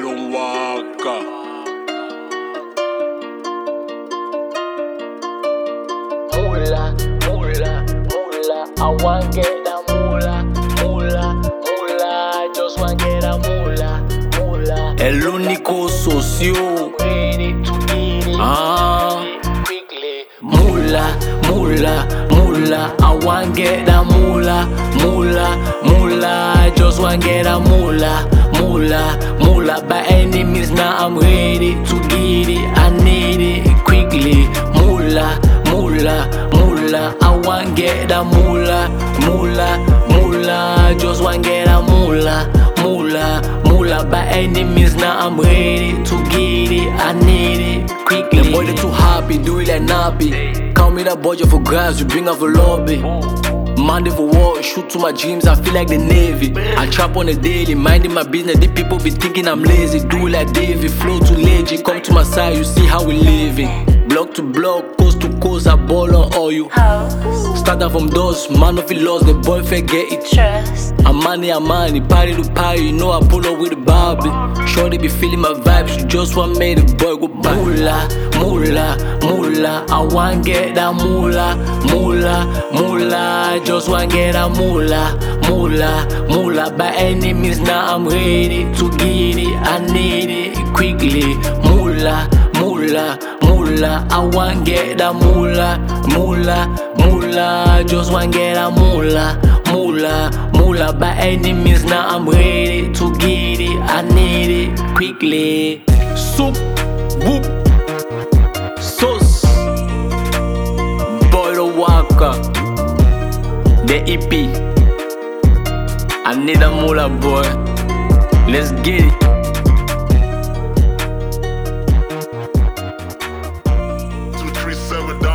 don't walk. Moolah, moolah, moolah, I want get that moolah, moolah, moolah, I just want get a moolah, moolah. El único socio. Ready to get it quickly. Moolah, moolah, moolah, I want get that moolah, moolah, moolah, I just want get a moolah, moolah, moolah. By any means now I'm ready to get it. I need it quickly. Moolah, moolah, moolah, I want get that moolah, moolah, moolah, I just want get a moolah, moolah, moolah. By any means now I'm ready to get it. I need it quickly. The boy they too happy, do it like nappy. Count me that budget for grabs, you bring off a lobby. Monday for war, shoot to my dreams, I feel like the Navy. I trap on a daily, minding my business. The people be thinking I'm lazy. Do it like David, flow too legit. Come to my side, you see how we living. Block to block, coast to coast, I ball on all you. Start out from dust, man if he lost, the boy forget it. Trust. I'm money, party to party, you know I pull up with the Barbie. Shorty be feeling my vibes, she just want me the boy go back. Moolah, moolah, moolah, I want get that moolah, moolah, moolah, I just want get that moolah, moolah, moolah. By any means now I'm ready to get it, I need it quickly. Moolah, moolah, moolah, I want get that moolah, moolah, moolah, I just want get that moolah, moolah, moolah. By any means now I'm ready to get it, I need it quickly. Soup, whoop, sauce, boy the walker, the EP. I need a moolah boy, let's get it. 237